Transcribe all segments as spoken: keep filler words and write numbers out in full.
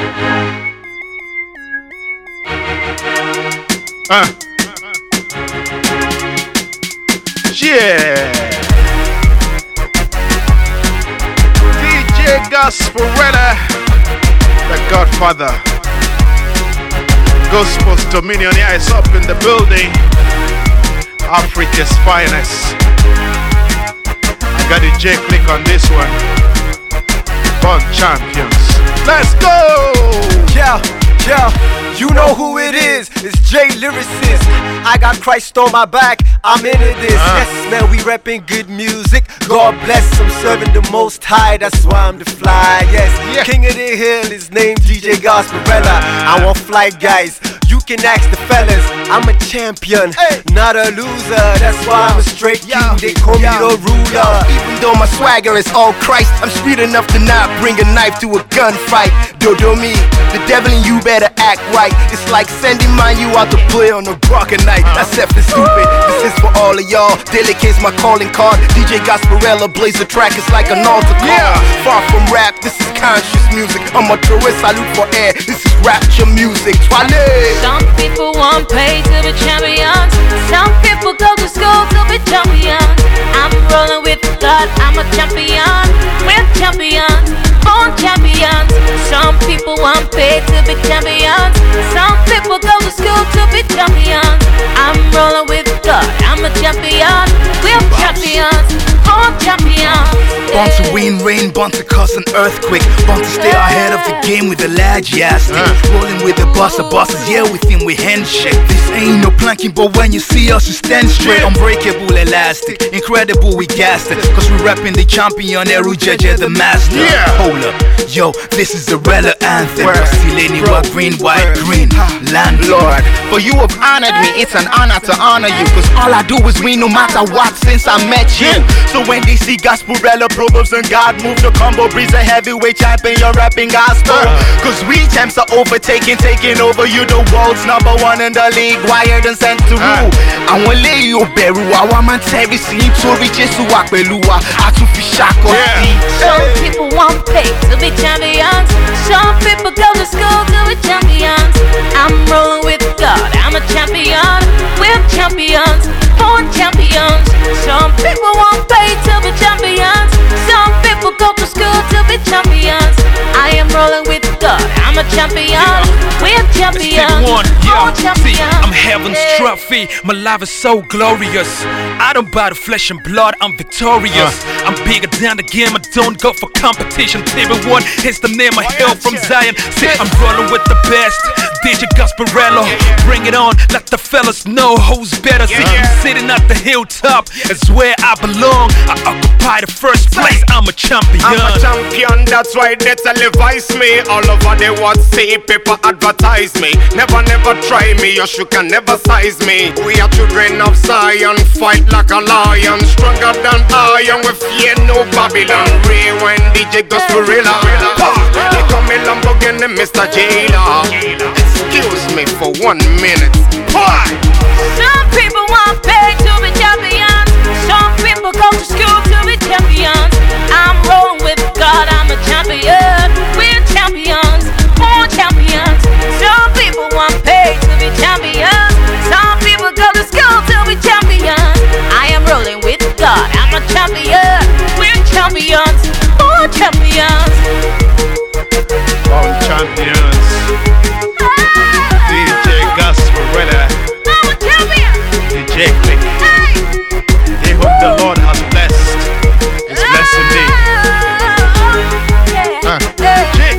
Uh. Yeah. D J Gasparella, the Godfather. Gospel's Dominion, yeah, it's up in the building. Africa's finest. I got a J click on this one. Born champions. Let's go! Yeah, yeah. You know who it is, it's J Lyricist. I got Christ on my back, I'm into this. uh. Yes, man, we reppin' good music. God bless, I'm serving the Most High, that's why I'm the fly. Yes, yeah. King of the hill, his name D J Gasparella. I want fly guys, you can ask the fellas. I'm a champion, hey. Not a loser. That's why I'm a straight king, they call me the ruler. Even though my swagger is all Christ, I'm street enough to not bring a knife to a gunfight. Dodo me, the devil and you better act right. It's like sending mine you out to play on a broken night. That's effing stupid. This is for all of y'all. Delicate's my calling card. D J Gasparella blaze the track. It's like an altar call. Yeah. Far from rap, this is conscious music. I'm a tourist, salute for air. This is rapture music. Twale. Some people want pay to be champions. Some people go to school to be champions. I'm rolling with God. I'm a champion. We're champions. Born champions. Some people want pay to be champions. Some people go to school to be champions. I'm rolling with God, I'm a champion. We're champions, born champions. Born to win, rain, born to cause an earthquake. Born to stay ahead of the game with a large yardstick. uh. Rolling with the boss, the bosses, yeah, with him we handshake. This ain't no planking, but when you see us, you stand straight. Unbreakable, elastic, incredible, we gassed it. Cause we rapping the champion, Eru Jeje, the master. Yeah. Hold up, yo, this is the Rella anthem. Sileni, green, white, green, landlord. For you have honored me, it's an honor to honor you. Cause all I do is win no matter what since I met you. So when they see Gasparella, Proverbs and God move the combo, breeze a heavyweight champion, you're rapping gospel. Cause we champs are overtaking, taking over. You the world's number one in the league, wired and sent to rule. I won't lay you beru, I want my terry scene to reach Jesu Akbelua. I to fish shako. Some people want pay to be champions. Some people go to school to be champions. I'm rolling with God, I'm a champion. We're champions, born champions. Some people want pay to be champions. Some people go to school to be champions. I am rolling with God, I'm a champion. We're champions, born champions. See, I'm heaven's trophy, my life is so glorious. I don't buy the flesh and blood, I'm victorious. uh. I'm bigger than the game, I don't go for competition. Table one, hence the name I hail from Zion. See, I'm rolling with the best, D J Gasparella. Bring it on, let the fellas know who's better. See, I'm sitting at the hilltop, it's where I belong. I occupy the first place, I'm a champion. I'm a champion, that's why they televise me. All over the world, see people advertise me. Never, never try me, or you can never size me. We are children of Zion, fight like a lion. Stronger than iron, we fear no Babylon. Rewind D J Gasparella. They call me Lamborghini, Mister Jailer. Excuse me for one minute. Why? Some people want pay to be champions. Some people go to school to be champions. I'm rolling with God, I'm a champion. We're champions, born champions. Some people want pay to be champions. Some people go to school to be champions. I am rolling with God, I'm a champion. We're champions, born champions. Born champions. D J Gasparella. I'm a champion. D J Click. Hey. He whom the Lord has blessed is blessing me. Huh. Jay.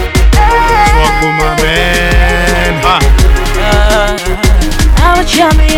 Let's walk with my man. Huh. I'm a champion.